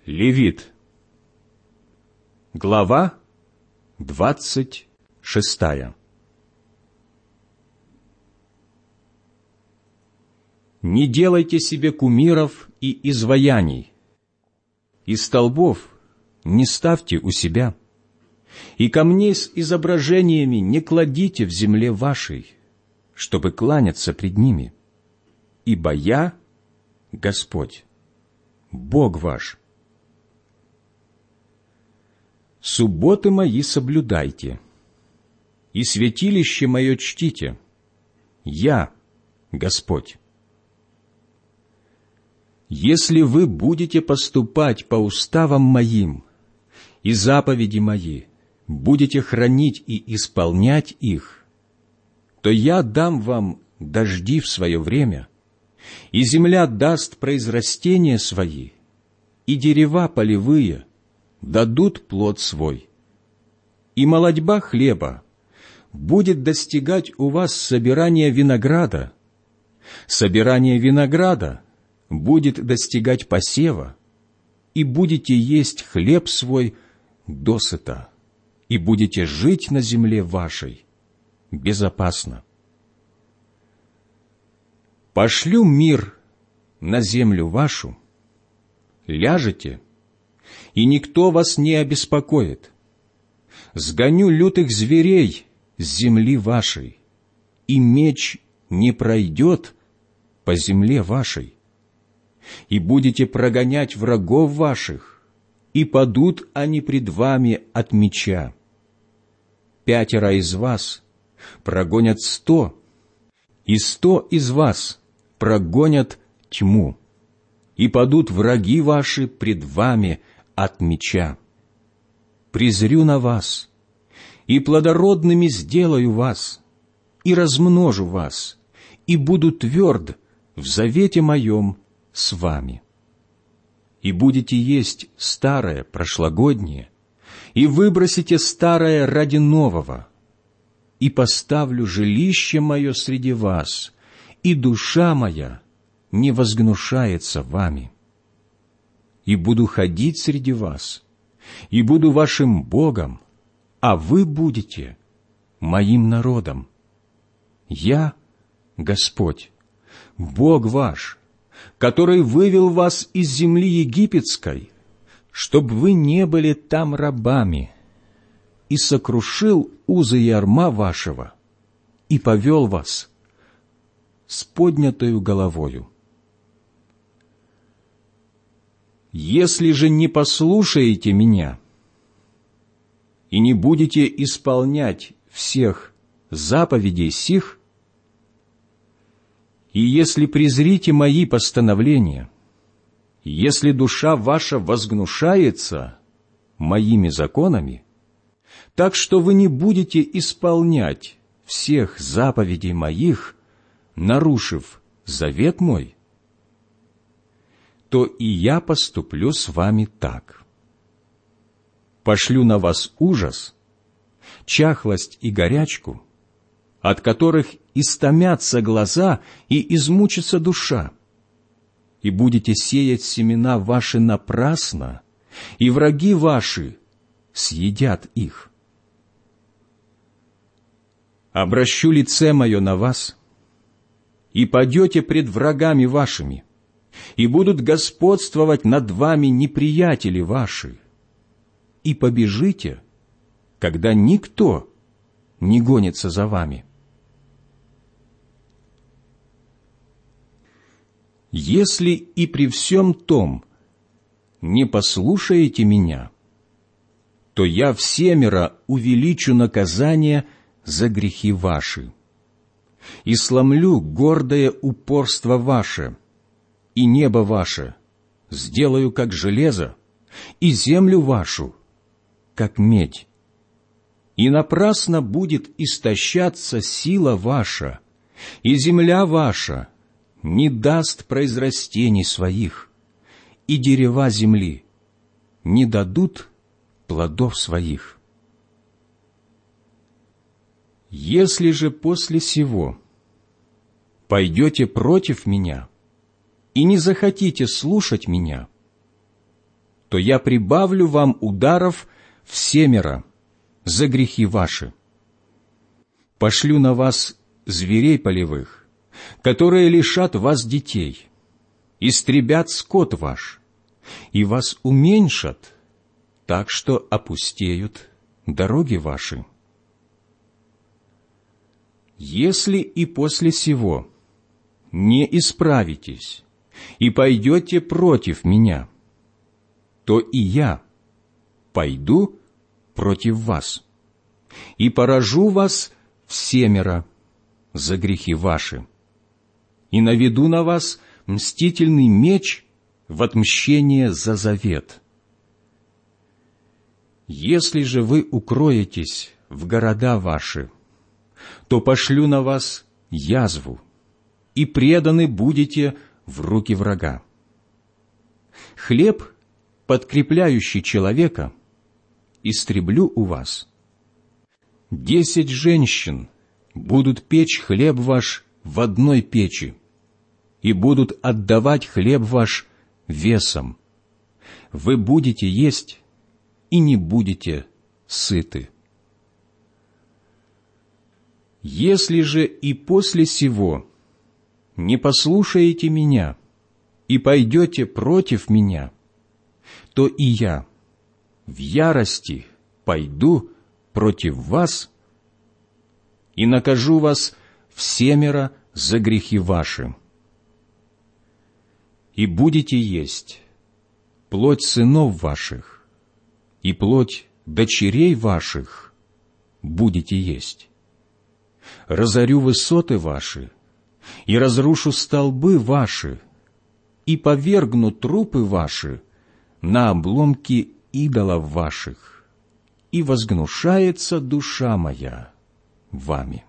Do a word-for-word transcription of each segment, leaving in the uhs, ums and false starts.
Левит. Глава двадцать шестая. Не делайте себе кумиров и изваяний, и столбов не ставьте у себя, и камней с изображениями не кладите в земле вашей, чтобы кланяться пред ними, ибо я Господь, Бог ваш. Субботы мои соблюдайте, и святилище мое чтите. Я Господь. Если вы будете поступать по уставам моим и заповеди мои, будете хранить и исполнять их, то я дам вам дожди в свое время, и земля даст произрастения свои, и дерева полевые дадут плод свой, и молодьба хлеба будет достигать у вас собирания винограда, собирание винограда будет достигать посева, и будете есть хлеб свой досыта, и будете жить на земле вашей безопасно. Пошлю мир на землю вашу, ляжете, и никто вас не обеспокоит. Сгоню лютых зверей с земли вашей, и меч не пройдет по земле вашей. И будете прогонять врагов ваших, и падут они пред вами от меча. Пятеро из вас прогонят сто, и сто из вас прогонят тьму, и падут враги ваши пред вами от меча. Презрю на вас, и плодородными сделаю вас, и размножу вас, и буду тверд в завете моем с вами. И будете есть старое прошлогоднее, и выбросите старое ради нового, и поставлю жилище мое среди вас, и душа моя не возгнушается вами. И буду ходить среди вас, и буду вашим Богом, а вы будете моим народом. Я Господь, Бог ваш, который вывел вас из земли египетской, чтоб вы не были там рабами, и сокрушил узы ярма вашего, и повел вас с поднятою головою. Если же не послушаете меня и не будете исполнять всех заповедей сих, и если презрите мои постановления, если душа ваша возгнушается моими законами, так что вы не будете исполнять всех заповедей моих, нарушив завет мой, то и я поступлю с вами так. Пошлю на вас ужас, чахлость и горячку, от которых истомятся глаза и измучится душа, и будете сеять семена ваши напрасно, и враги ваши съедят их. Обращу лице мое на вас, и падете пред врагами вашими, и будут господствовать над вами неприятели ваши, и побежите, когда никто не гонится за вами. Если и при всем том не послушаете меня, то я всемеро увеличу наказание за грехи ваши и сломлю гордое упорство ваше, и небо ваше сделаю как железо, и землю вашу как медь. И напрасно будет истощаться сила ваша, и земля ваша не даст произрастений своих, и дерева земли не дадут плодов своих. Если же после сего пойдете против меня и не захотите слушать меня, то я прибавлю вам ударов всемеро за грехи ваши. Пошлю на вас зверей полевых, которые лишат вас детей, истребят скот ваш, и вас уменьшат, так что опустеют дороги ваши. Если и после сего не исправитесь и пойдете против меня, то и я пойду против вас и поражу вас всемеро за грехи ваши, и наведу на вас мстительный меч в отмщение за завет. Если же вы укроетесь в города ваши, то пошлю на вас язву, и преданы будете в руки врага. Хлеб, подкрепляющий человека, истреблю у вас. Десять женщин будут печь хлеб ваш в одной печи, и будут отдавать хлеб ваш весом. Вы будете есть и не будете сыты. Если же и после сего не послушаете меня и пойдете против меня, то и я в ярости пойду против вас и накажу вас всемеро за грехи ваши. И будете есть плоть сынов ваших, и плоть дочерей ваших будете есть. Разорю высоты ваши, и разрушу столбы ваши, и повергну трупы ваши на обломки идолов ваших, и возгнушается душа моя вами.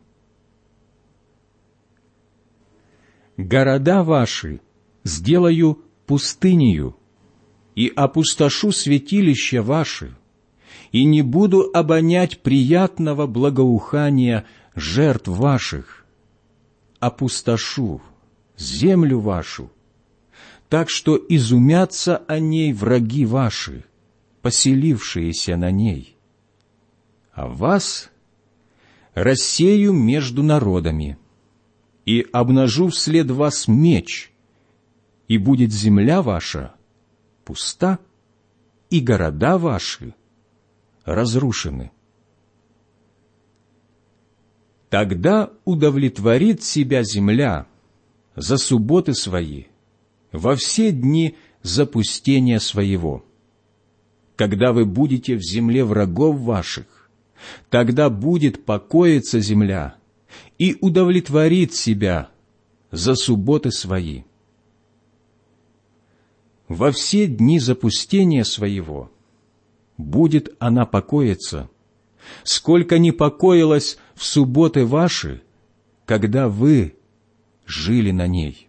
Города ваши сделаю пустынею, и опустошу святилища ваши, и не буду обонять приятного благоухания жертв ваших, опустошу землю вашу, так что изумятся о ней враги ваши, поселившиеся на ней. А вас рассею между народами, и обнажу вслед вас меч, и будет земля ваша пуста, и города ваши разрушены. Тогда удовлетворит себя земля за субботы свои во все дни запустения своего. Когда вы будете в земле врагов ваших, тогда будет покоиться земля и удовлетворит себя за субботы свои. Во все дни запустения своего будет она покоиться, сколько не покоилась в субботы ваши, когда вы жили на ней.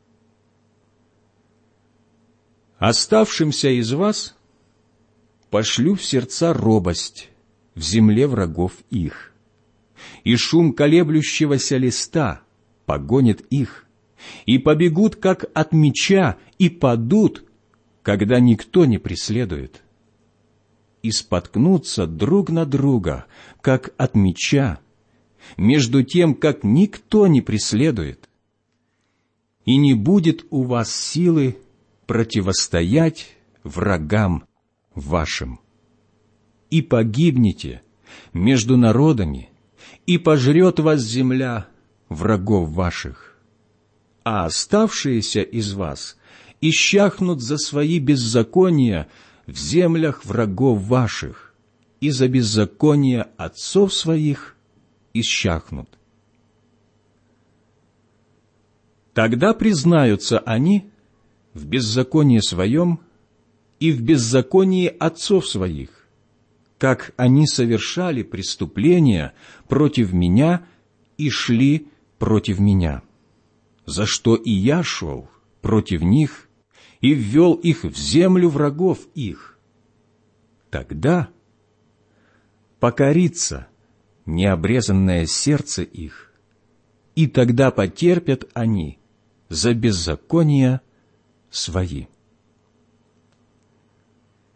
Оставшимся из вас пошлю в сердца робость в земле врагов их, и шум колеблющегося листа погонит их, и побегут, как от меча, и падут, когда никто не преследует, и споткнутся друг на друга, как от меча, между тем, как никто не преследует, и не будет у вас силы противостоять врагам вашим. И погибнете между народами, и пожрет вас земля врагов ваших, а оставшиеся из вас исчахнут за свои беззакония в землях врагов ваших, и за беззаконие отцов своих исчахнут. Тогда признаются они в беззаконии своем и в беззаконии отцов своих, как они совершали преступления против меня и шли против меня, за что и я шел против них и ввел их в землю врагов их. Тогда покорится необрезанное сердце их, и тогда потерпят они за беззакония свои.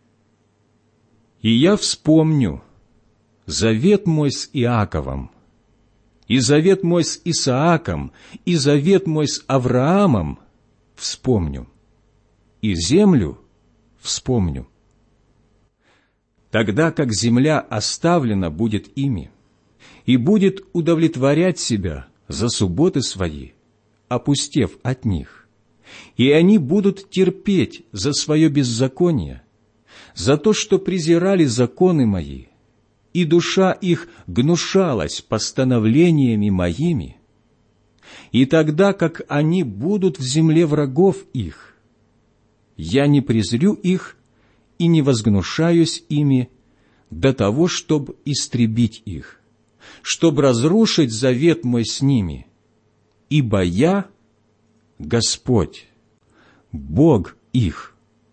И я вспомню завет мой с Иаковом, и завет мой с Исааком, и завет мой с Авраамом вспомню, и землю вспомню. Тогда как земля оставлена будет ими, и будет удовлетворять себя за субботы свои, опустев от них, и они будут терпеть за свое беззаконие, за то, что презирали законы мои, и душа их гнушалась постановлениями моими, и тогда как они будут в земле врагов их, я не презрю их и не возгнушаюсь ими до того, чтобы истребить их, чтобы разрушить завет мой с ними, ибо я Господь, Бог их.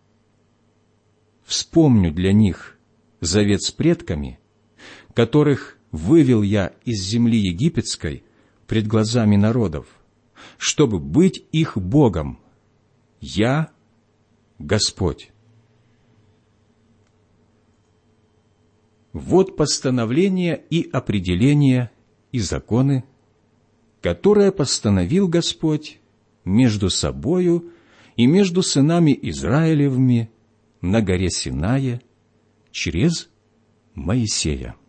Вспомню для них завет с предками, которых вывел я из земли египетской пред глазами народов, чтобы быть их Богом. Я Господь. Вот постановления и определения и законы, которые постановил Господь между собою и между сынами Израилевыми на горе Синае через Моисея.